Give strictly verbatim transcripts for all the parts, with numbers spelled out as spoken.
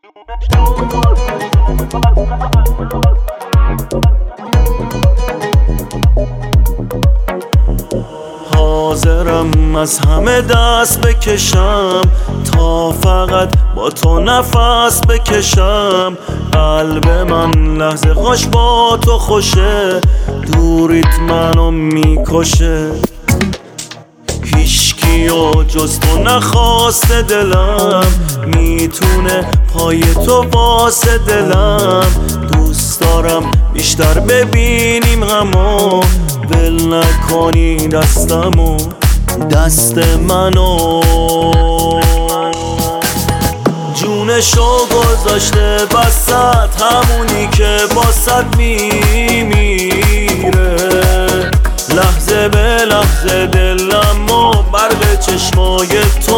حاضرم از همه دست بکشم تا فقط با تو نفس بکشم. قلب من لحظه هاش با تو خوشه، دوریت منو میکشه. هیچکیو جز تو نخواسته دلم، میتونه پای تو واسه دلم. دوست دارم بیشتر ببینیم همو، ول نکنی دستمو دست منو. جونشو گذاشته وسط، همونی که باست میمیره. لحظه به لحظه دلمو برق چشمای تو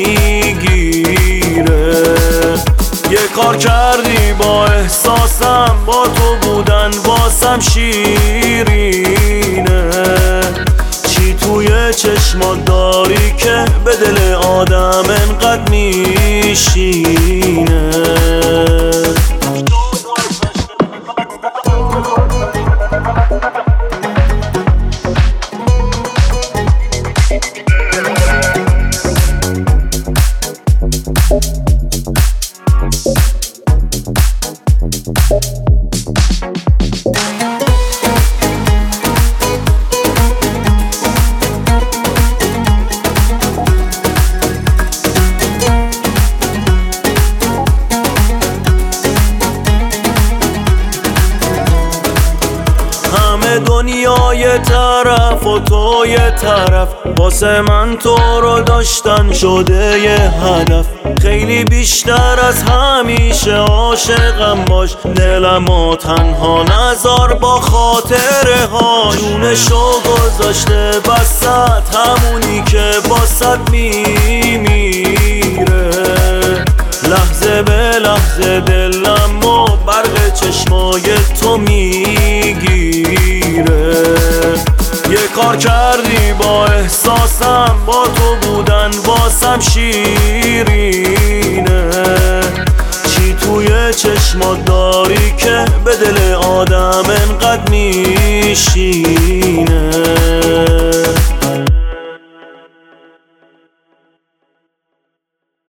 میگیره. یه کار کردی با احساسم، با تو بودن واسم شیرینه. چی توی چشمات داری که به دل آدم انقدر میشینه؟ دنیا یه طرف و تو یه طرف، واسه من تو رو داشتن شده یه هدف. خیلی بیشتر از همیشه عاشقم باش، دلمو تنها نذار با خاطره ها. جونشو گذاشته وسط، همونی که باست میمیره. لحظه به لحظه دلمو برق چشمای تو میگیره. یه کار کردی با احساسم، با تو بودن واسم شیرینه. چی توی چشمات داری که